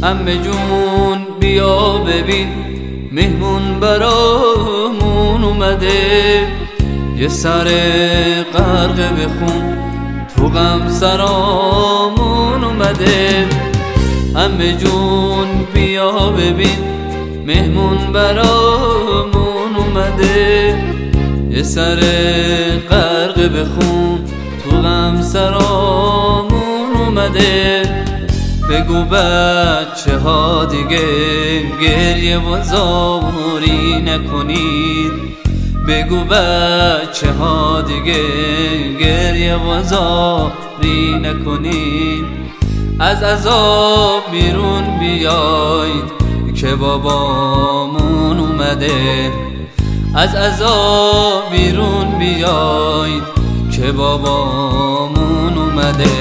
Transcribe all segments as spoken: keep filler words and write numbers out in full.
عمه جون بیا ببین مهمون برامون اومده، یه سر غرق به خون تو غم سرامون اومده. عمه جون بیا ببین مهمون برامون اومده، یه سر غرق به خون تو غم سرامون اومده. بگو بچه ها دیگه گریه و زاری نکنید، بگو بچه ها دیگه گریه و زاری نکنید. از عذاب بیرون بیاید که بابامون اومده، از عذاب بیرون بیاید که بابامون اومده.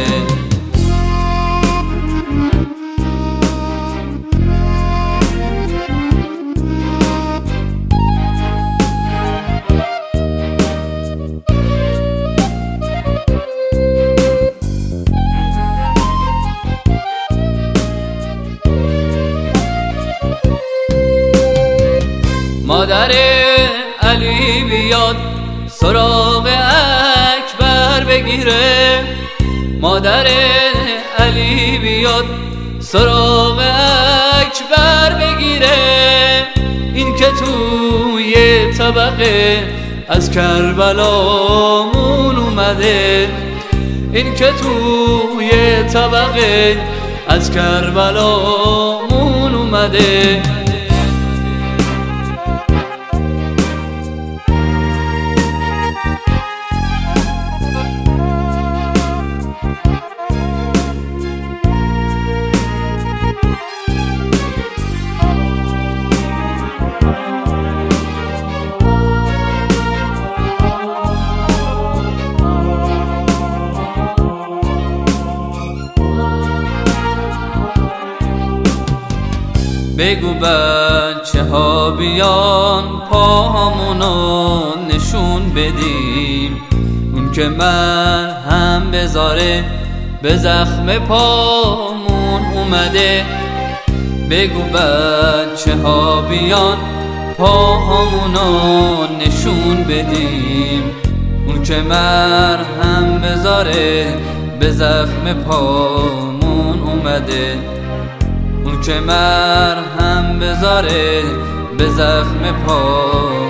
مادر علی بیاد سراغ اکبر بگیره، مادر علی بیاد سراغ اکبر بگیره. این که توی طبقه از کربلامون اومده، این که توی طبقه از کربلامون اومده. بگو بچه ها بیان پاهامونو نشون بدیم، اون که من هم بذاره به زخم پامون اومده. بگو بچه ها بیان پاهامونو نشون بدیم، اون که من هم بذاره به زخم پامون اومده، اون که مرهم بذاره به زخم پا